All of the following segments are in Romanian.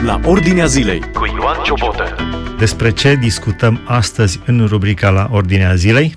la Ordinea Zilei cu Ioan Ciobotă. Despre ce discutăm astăzi în rubrica la Ordinea Zilei?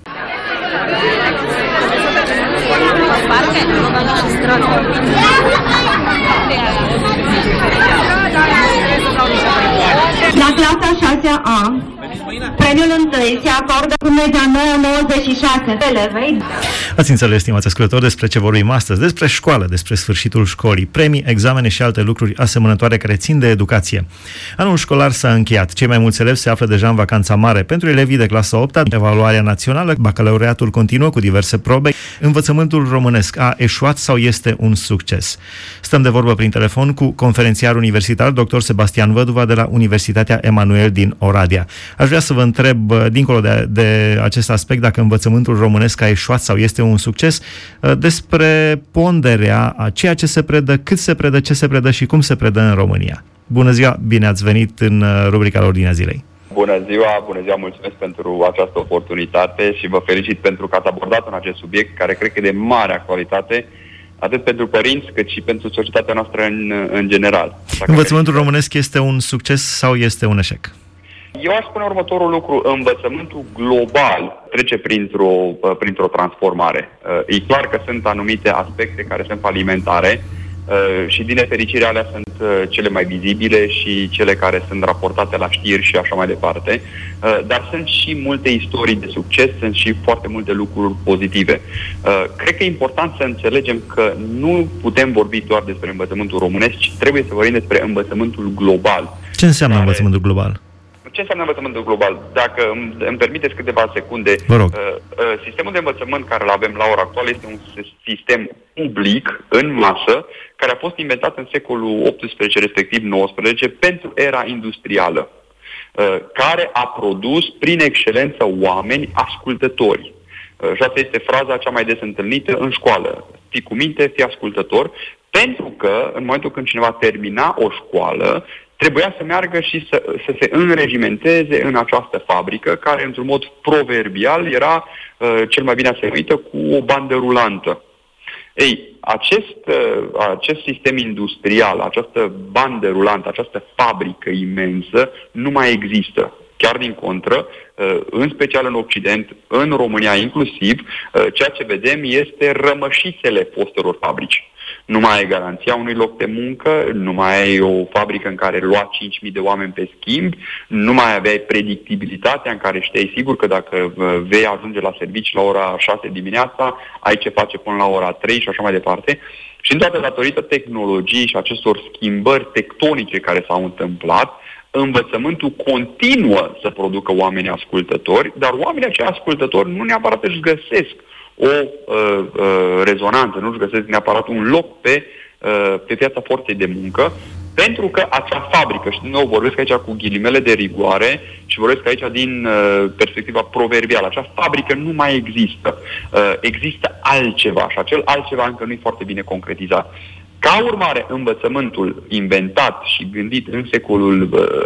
La clasa 6A, premiul întâi se acordă cu media 9,96 elevei. Ați înțeles, stimați ascultători, despre ce vorbim astăzi? Despre școală, despre sfârșitul școlii, premii, examene și alte lucruri asemănătoare care țin de educație. Anul școlar s-a încheiat. Cei mai mulți elevi se află deja în vacanța mare. Pentru elevii de clasa 8-a, evaluarea națională, bacalaureatul continuă cu diverse probe. Învățământul românesc a eșuat sau este un succes? Stăm de vorbă prin telefon cu conferențiar universitar dr. Sebastian Văduva de la Universitatea Emanuel din Oradea. Aș vrea să vă întreb, dincolo de acest aspect, dacă învățământul românesc a eșuat sau este un succes, despre ponderea a ceea ce se predă, cât se predă, ce se predă și cum se predă în România. Bună ziua, bine ați venit în rubrica la Ordinea Zilei. Bună ziua, mulțumesc pentru această oportunitate și vă felicit pentru că ați abordat în acest subiect, care cred că e de mare actualitate, atât pentru părinți cât și pentru societatea noastră în general. Învățământul românesc este un succes sau este un eșec? Eu aș spune următorul lucru: învățământul global trece printr-o transformare. E clar că sunt anumite aspecte care sunt falimentare și din nefericire alea sunt cele mai vizibile și cele care sunt raportate la știri și așa mai departe, dar sunt și multe istorii de succes, sunt și foarte multe lucruri pozitive. Cred că e important să înțelegem că nu putem vorbi doar despre învățământul românesc, ci trebuie să vorbim despre învățământul global. Ce înseamnă învățământul global? Ce înseamnă învățământul global? Dacă îmi permiteți câteva secunde, sistemul de învățământ care îl avem la ora actuală este un sistem public, în masă, care a fost inventat în secolul XVIII, respectiv XIX, pentru era industrială, care a produs prin excelență oameni ascultători. Și asta este fraza cea mai des întâlnită în școală: fii cu minte, fii ascultător, pentru că în momentul când cineva termina o școală, trebuia să meargă și să se înregimenteze în această fabrică, care, într-un mod proverbial, era cel mai bine asemuită cu o bandă rulantă. Ei, acest sistem industrial, această bandă rulantă, această fabrică imensă, nu mai există. Chiar din contră, în special în Occident, în România inclusiv, ceea ce vedem este rămășițele fostelor fabrici. Nu mai ai garanția unui loc de muncă, nu mai ai o fabrică în care lua 5.000 de oameni pe schimb, nu mai aveai predictibilitatea în care știai sigur că dacă vei ajunge la servici la ora 6 dimineața, ai ce face până la ora 3 și așa mai departe. Și în toate datorită tehnologiei și acestor schimbări tectonice care s-au întâmplat, învățământul continuă să producă oameni ascultători, dar oamenii aceia ascultători nu neapărat își găsesc o rezonanță, nu își găsesc neapărat un loc pe piața forței de muncă, pentru că acea fabrică, și din nou vorbesc aici cu ghilimele de rigoare și vorbesc aici din perspectiva proverbială, acea fabrică nu mai există. Există altceva și acel altceva încă nu e foarte bine concretizat. Ca urmare, învățământul inventat și gândit în secolul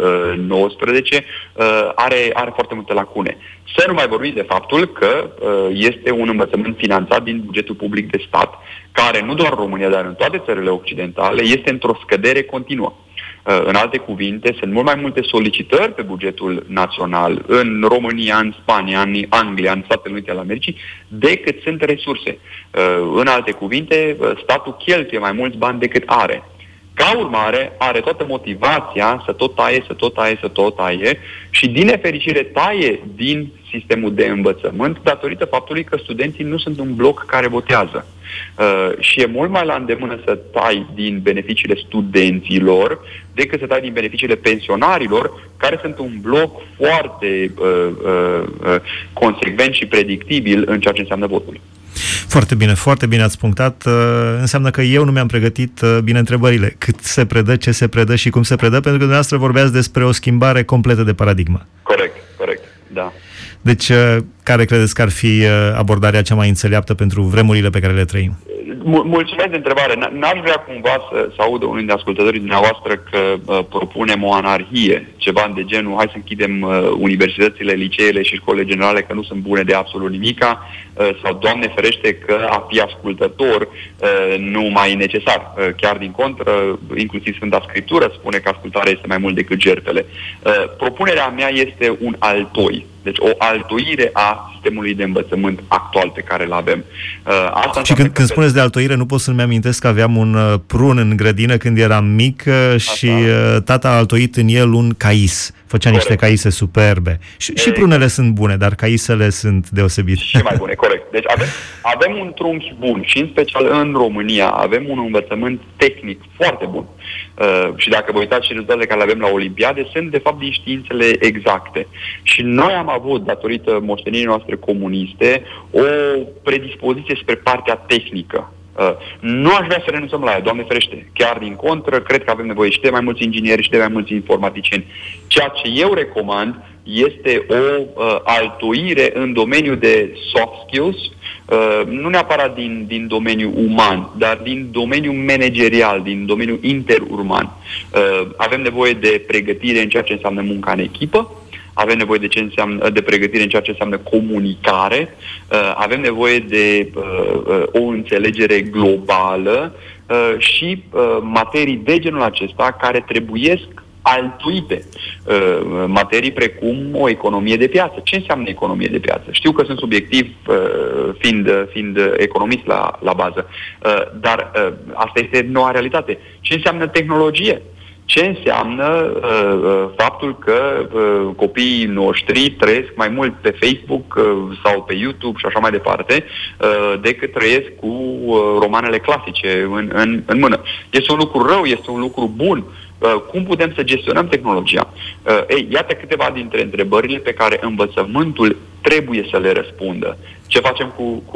XIX are foarte multe lacune. Să nu mai vorbim de faptul că este un învățământ finanțat din bugetul public de stat, care nu doar în România, dar în toate țările occidentale, este într-o scădere continuă. În alte cuvinte, sunt mult mai multe solicitări pe bugetul național în România, în Spania, în Anglia, în Statele Unite ale Americii, decât sunt resurse. În alte cuvinte, statul cheltuie mai mulți bani decât are. Ca urmare, are toată motivația să tot taie și, din nefericire, taie din sistemul de învățământ datorită faptului că studenții nu sunt un bloc care votează. Și e mult mai la îndemână să tai din beneficiile studenților decât să tai din beneficiile pensionarilor, care sunt un bloc foarte consecvent și predictibil în ceea ce înseamnă votul. Foarte bine ați punctat. Înseamnă că eu nu mi-am pregătit bine întrebările. Cât se predă, ce se predă și cum se predă, pentru că dumneavoastră vorbeați despre o schimbare completă de paradigmă. Corect, da. Deci, care credeți că ar fi abordarea cea mai înțeleaptă pentru vremurile pe care le trăim? Mulțumesc de întrebare. N-aș vrea cumva să audă unul dintre ascultătorii dumneavoastră că propunem o anarhie, ceva de genul, hai să închidem universitățile, liceele și școlile generale că nu sunt bune de absolut nimica, sau, Doamne ferește, că a fi ascultător nu mai e necesar. Chiar din contră, inclusiv Sfânta Scriptură spune că ascultarea este mai mult decât jertfele. Propunerea mea este un altoi. Deci o altoire a sistemului de învățământ actual pe care îl avem. Și când spuneți de altoire, nu pot să-mi amintesc că aveam un prun în grădină când eram mic și tata a altoit în el un cais. Făcea niște caise superbe. Și prunele sunt bune, dar caisele sunt deosebite. Și mai bune, corect. Deci avem un trunchi bun și în special în România avem un învățământ tehnic foarte bun. Și dacă vă uitați și rezultatele care le avem la Olimpiade, sunt de fapt din științele exacte. Și noi am avut, datorită moștenirii noastre comuniste, o predispoziție spre partea tehnică. Nu aș vrea să renunțăm la ea, Doamne ferește. Chiar din contră, cred că avem nevoie și de mai mulți ingineri și de mai mulți informaticieni. Ceea ce eu recomand este o altoire în domeniul de soft skills, nu neapărat din domeniul uman, dar din domeniul managerial, din domeniul interurban. Avem nevoie de pregătire în ceea ce înseamnă munca în echipă, avem nevoie de pregătire în ceea ce înseamnă comunicare, avem nevoie de o înțelegere globală și materii de genul acesta care trebuiesc altuite. Materii precum o economie de piață. Ce înseamnă economie de piață? Știu că sunt subiectiv fiind economist la bază, dar asta este noua realitate. Ce înseamnă tehnologie? Ce înseamnă faptul că copiii noștri trăiesc mai mult pe Facebook sau pe YouTube și așa mai departe decât trăiesc cu romanele clasice în mână. Este un lucru rău, este un lucru bun. Cum putem să gestionăm tehnologia? Iată câteva dintre întrebările pe care învățământul trebuie să le răspundă. Ce facem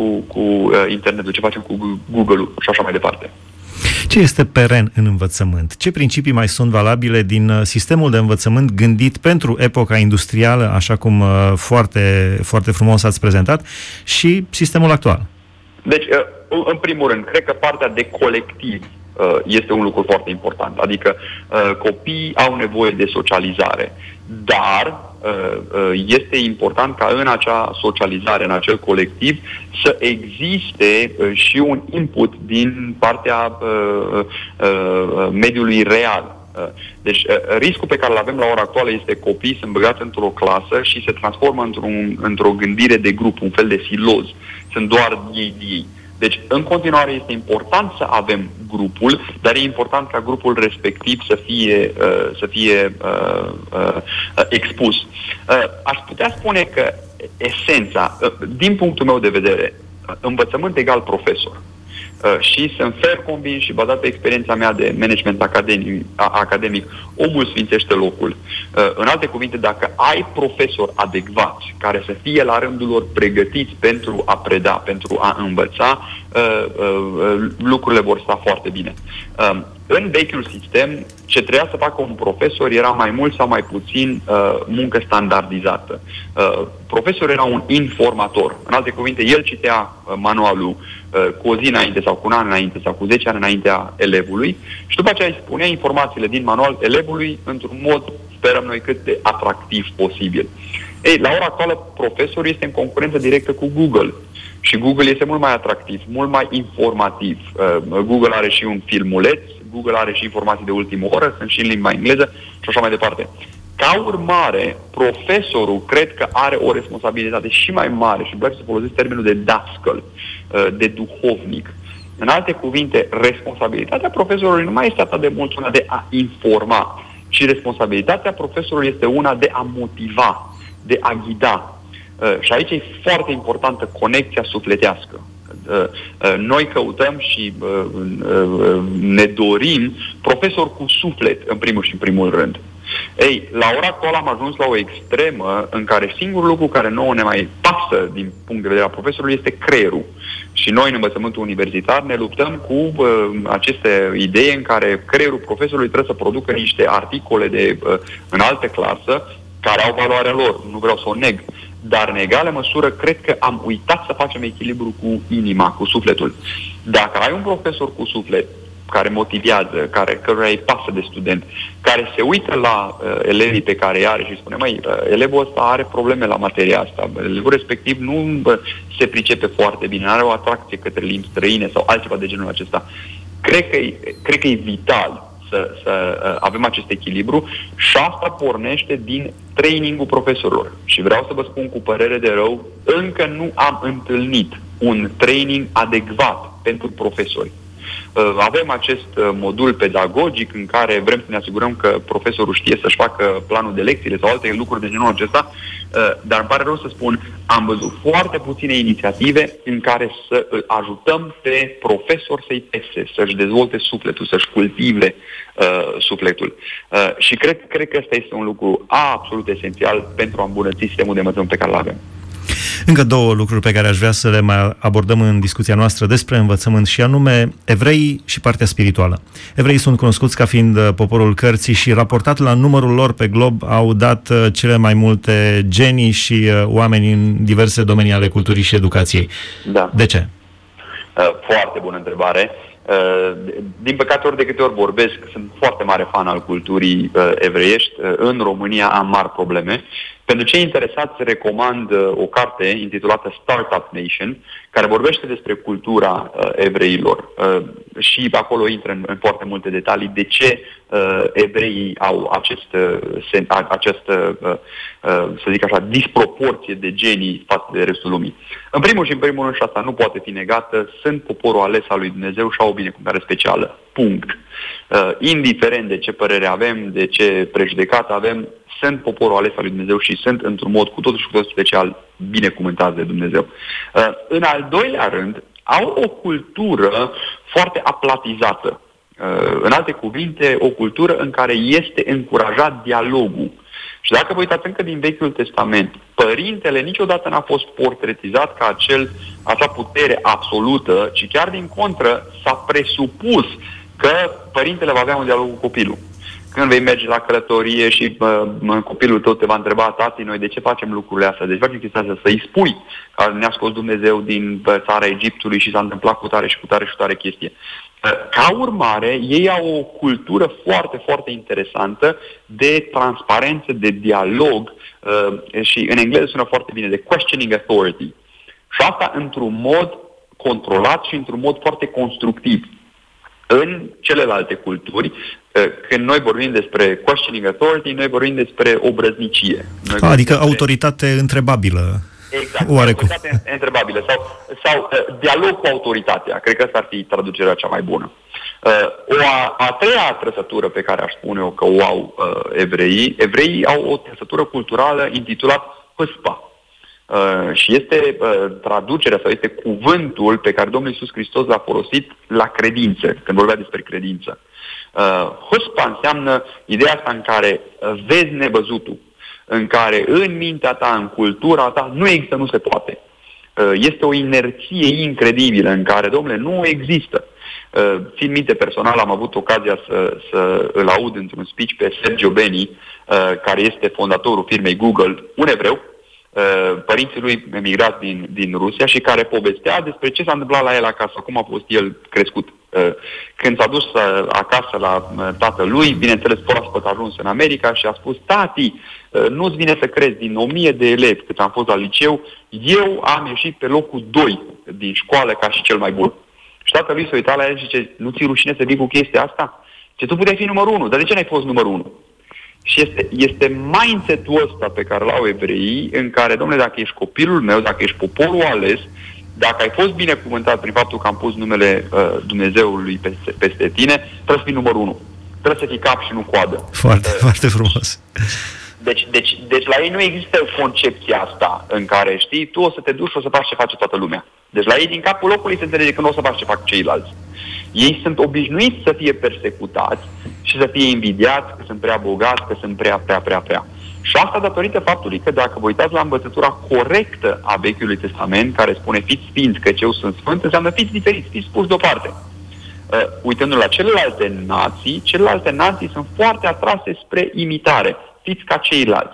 cu internetul? Ce facem cu Google-ul? Și așa mai departe. Ce este peren în învățământ? Ce principii mai sunt valabile din sistemul de învățământ gândit pentru epoca industrială, așa cum foarte, foarte frumos ați prezentat, și sistemul actual? Deci, în primul rând, cred că partea de colectiv este un lucru foarte important. Adică copiii au nevoie de socializare, dar este important ca în acea socializare, în acel colectiv, să existe și un input din partea mediului real. Deci riscul pe care îl avem la ora actuală este copiii sunt băgați într-o clasă și se transformă într-o gândire de grup, un fel de siloz. Sunt doar ei. Deci, în continuare, este important să avem grupul, dar e important ca grupul respectiv să fie expus. Aș putea spune că esența, din punctul meu de vedere, învățământ egal profesor. Și sunt fer convins și bazat pe experiența mea de management academic, omul sfințește locul. În alte cuvinte, dacă ai profesori adecvați, care să fie la rândul lor pregătiți pentru a preda, pentru a învăța, lucrurile vor sta foarte bine. În vechiul sistem, ce trebuia să facă un profesor era mai mult sau mai puțin muncă standardizată. Profesorul era un informator. În alte cuvinte, el citea manualul cu o zi înainte sau cu un an înainte sau cu 10 ani înaintea elevului și după aceea îi spunea informațiile din manual elevului într-un mod, sperăm noi, cât de atractiv posibil. La ora actuală, profesorul este în concurență directă cu Google. Și Google este mult mai atractiv, mult mai informativ. Google are și un filmuleț, Google are și informații de ultimă oră, sunt și în limba engleză și așa mai departe. Ca urmare, profesorul cred că are o responsabilitate și mai mare, și vreau să folosesc termenul de dascăl, de duhovnic. În alte cuvinte, responsabilitatea profesorului nu mai este atât de mult una de a informa, ci responsabilitatea profesorului este una de a motiva, de a ghida. Și aici e foarte importantă conexia sufletească. Noi căutăm și ne dorim profesori cu suflet, în primul și în primul rând. La ora actuală am ajuns la o extremă în care singurul lucru care nouă ne mai pasă din punct de vedere a profesorului este creierul. Și noi în învățământul universitar ne luptăm cu aceste idei în care creierul profesorului trebuie să producă niște articole de înaltă clasă care au valoarea lor, nu vreau să o neg, dar în egală măsură cred că am uitat să facem echilibru cu inima, cu sufletul. Dacă ai un profesor cu suflet, care motivează, căruia îi pasă de student, care se uită la elevii pe care îi are și spune, măi, elevul ăsta are probleme la materia asta, elevul respectiv nu se pricepe foarte bine, nu are o atracție către limbi străine sau altceva de genul acesta. Cred că e vital să avem acest echilibru și asta pornește din trainingul profesorilor. Și vreau să vă spun cu părere de rău, încă nu am întâlnit un training adecvat pentru profesori. Avem acest modul pedagogic în care vrem să ne asigurăm că profesorul știe să-și facă planul de lecțiile sau alte lucruri de genul acesta, dar îmi pare rău să spun, am văzut foarte puține inițiative în care să îl ajutăm pe profesor să-i pese, să-și dezvolte sufletul, să-și cultive sufletul. Și cred că ăsta este un lucru absolut esențial pentru a îmbunătăți sistemul de învățământ pe care îl avem. Încă două lucruri pe care aș vrea să le mai abordăm în discuția noastră despre învățământ și anume evreii și partea spirituală. Evreii sunt cunoscuți ca fiind poporul cărții și raportat la numărul lor pe glob au dat cele mai multe genii și oameni în diverse domenii ale culturii și educației. Da. De ce? Foarte bună întrebare. Din păcate, ori de câte ori vorbesc, sunt foarte mare fan al culturii evreiești. În România am mari probleme. Pentru cei interesați, recomand o carte intitulată Startup Nation, care vorbește despre cultura evreilor. Și acolo intră în foarte multe detalii de ce evreii au această, să zic așa, disproporție de genii față de restul lumii. În primul rând, și asta nu poate fi negată, sunt poporul ales al lui Dumnezeu și au o binecuvântare specială. Punct. Indiferent de ce părere avem, de ce prejudecată avem, sunt poporul ales al lui Dumnezeu și sunt într-un mod cu totul și cu totul special binecuvântați de Dumnezeu. În al doilea rând, au o cultură foarte aplatizată. În alte cuvinte, o cultură în care este încurajat dialogul. Și dacă vă uitați încă din Vechiul Testament, părintele niciodată n-a fost portretizat ca acea putere absolută, ci chiar din contră s-a presupus că părintele va avea un dialog cu copilul. Când vei merge la călătorie și copilul tău te va întreba, tati, noi de ce facem lucrurile astea? De ce facem chestia asta? Să-i spui că ne-a scos Dumnezeu din țara Egiptului și s-a întâmplat cu tare și cu tare și cu tare chestie. Ca urmare, ei au o cultură foarte, foarte interesantă de transparență, de dialog și în engleză sună foarte bine, de questioning authority. Și asta într-un mod controlat și într-un mod foarte constructiv. În celelalte culturi, când noi vorbim despre questioning authority, noi vorbim despre obrăznicie. Adică autoritate întrebabilă. Exact, autoritate întrebabilă sau dialog cu autoritatea. Cred că asta ar fi traducerea cea mai bună. A treia trăsătură pe care aș spune eu că o au evreii au o trăsătură culturală intitulată hâspa. Și este traducerea sau este cuvântul pe care Domnul Iisus Hristos l-a folosit la credință, când vorbea despre credință. Huspa înseamnă ideea asta în care vezi nevăzutul, în care în mintea ta, în cultura ta, nu există, nu se poate. Este o inerție incredibilă în care, domnule, nu există. Țin minte personal, am avut ocazia să îl aud într-un speech pe Sergio Beni, care este fondatorul firmei Google, un evreu, părinții lui emigrați din Rusia și care povestea despre ce s-a întâmplat la el acasă, cum a fost el crescut. Când s-a dus acasă la tatălui, bineînțeles proaspăt a ajuns în America și a spus, tati, nu-ți vine să crezi, din 1000 de elevi cât am fost la liceu, eu am ieșit pe locul 2 din școală ca și cel mai bun. Și tatălui s-a uitat la el și zice, nu ți-e rușine să vii cu chestia asta? Ce tu puteai fi numărul 1, dar de ce n-ai fost numărul 1? Și este mindset-ul ăsta pe care l-au evreii, în care, domnule, dacă ești copilul meu, dacă ești poporul ales, dacă ai fost binecuvântat prin faptul că am pus numele Dumnezeului peste tine, trebuie să fii numărul 1. Trebuie să fii cap și nu coadă. Foarte, foarte frumos. Deci la ei nu există concepția asta în care, știi, tu o să te duci și o să faci ce face toată lumea. Deci la ei din capul locului se înțelege că nu o să faci ce fac ceilalți. Ei sunt obișnuiți să fie persecutați și să fie invidiați că sunt prea bogați, că sunt prea. Și asta datorită faptului că dacă vă uitați la învățătura corectă a Vechiului Testament, care spune fiți sfinți că eu sunt sfânt, înseamnă fiți diferiți, fiți puși deoparte. Uitându-ne la celelalte nații sunt foarte atrase spre imitare. Fiți ca ceilalți.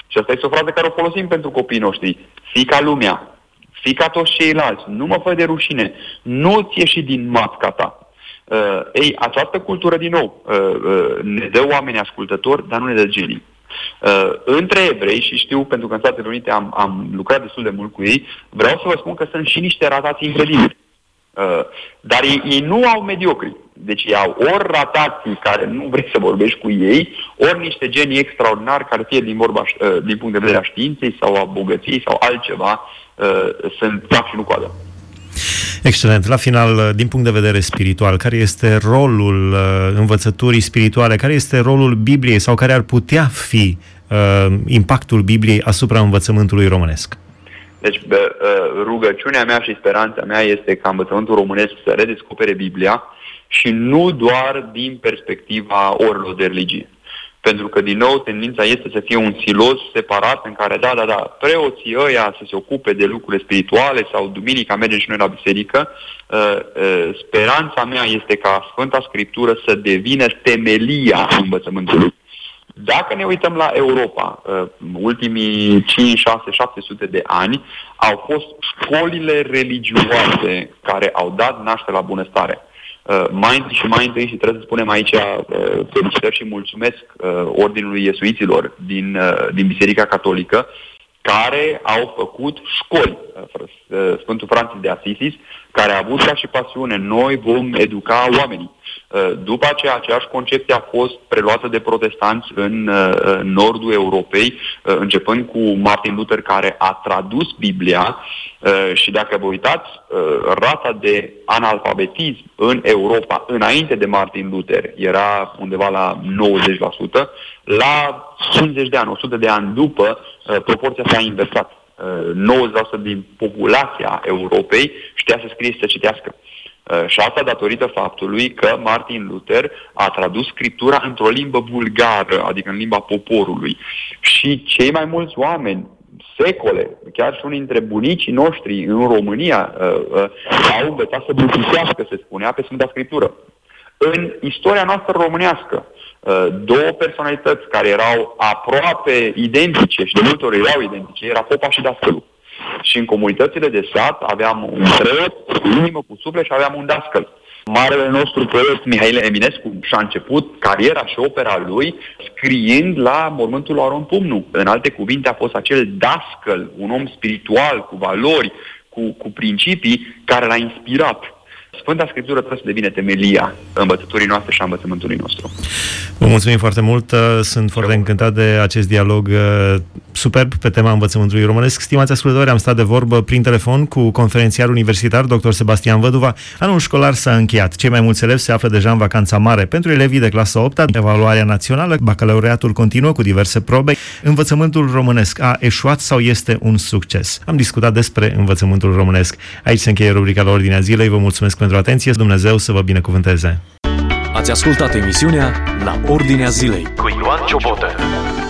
Și asta este o frază care o folosim pentru copiii noștri. Fii ca lumea, fii ca toți ceilalți, nu mă fă de rușine, nu-ți ieși din matca ta. Această cultură, din nou, ne dă oameni ascultători, dar nu ne dă genii. Între evrei, și știu pentru că în Statele Unite am lucrat destul de mult cu ei, vreau să vă spun că sunt și niște ratați incredibili. Dar ei nu au mediocri. Deci ei au ori ratații care nu vrei să vorbești cu ei, ori niște genii extraordinari care fie din punct de vedere a științei sau a bogăției sau altceva, sunt cap și nu coadă. Excelent. La final, din punct de vedere spiritual, care este rolul învățăturii spirituale, care este rolul Bibliei sau care ar putea fi impactul Bibliei asupra învățământului românesc? Deci, rugăciunea mea și speranța mea este ca învățământul românesc să redescopere Biblia și nu doar din perspectiva orilor de religie. Pentru că, din nou, tendința este să fie un silos separat în care, preoții ăia să se ocupe de lucrurile spirituale sau duminica mergem și noi la biserică. Speranța mea este ca Sfânta Scriptură să devină temelia învățământului. Dacă ne uităm la Europa, ultimii 5, 6, 700 de ani, au fost școlile religioase care au dat naștere la bunăstare. Mai întâi și trebuie să spunem aici felicitări și mulțumesc Ordinului Iesuiților din Biserica Catolică, care au făcut școli. Sfântul Francis de Asisis, care a avut ca și pasiune, noi vom educa oamenii. După aceea, aceeași concepție a fost preluată de protestanți în nordul Europei, începând cu Martin Luther, care a tradus Biblia și dacă vă uitați, rata de analfabetism în Europa, înainte de Martin Luther, era undeva la 90%, la 50 de ani, 100 de ani după, proporția s-a inversat. 90% din populația Europei știa să scrie și să citească. Și asta datorită faptului că Martin Luther a tradus Scriptura într-o limbă vulgară, adică în limba poporului. Și cei mai mulți oameni, secole, chiar și unii dintre bunicii noștri în România, au învățat să bucitească, se spunea, pe Sfânta Scriptură. În istoria noastră românească, două personalități care erau aproape identice și de multe ori erau identice, era popa și dascălul. Și în comunitățile de sat aveam un preot cu inimă, cu suflet și aveam un dascăl. Marele nostru preot Mihail Eminescu și-a început cariera și opera lui scriind la mormântul lui Aron Pumnu. În alte cuvinte a fost acel dascăl, un om spiritual, cu valori, cu principii, care l-a inspirat. Sfânta Scriptură trebuie să devină temelia învățăturii noastre și a învățământului nostru. Vă mulțumim foarte mult, sunt foarte încântat de acest dialog superb pe tema învățământului românesc. Stimați ascultători, am stat de vorbă prin telefon cu conferențiar universitar dr. Sebastian Văduva. Anul școlar s-a încheiat. Cei mai mulți elevi se află deja în vacanța mare. Pentru elevii de clasa 8-a, evaluarea națională, bacalaureatul continuă cu diverse probe. Învățământul românesc a eșuat sau este un succes? Am discutat despre învățământul românesc. Aici se încheie rubrica la Ordinea Zilei. Vă mulțumesc pentru atenție. Dumnezeu să vă binecuvânteze. Ați ascultat emisiunea La Ordinea Zilei cu Ioan Ciobotă.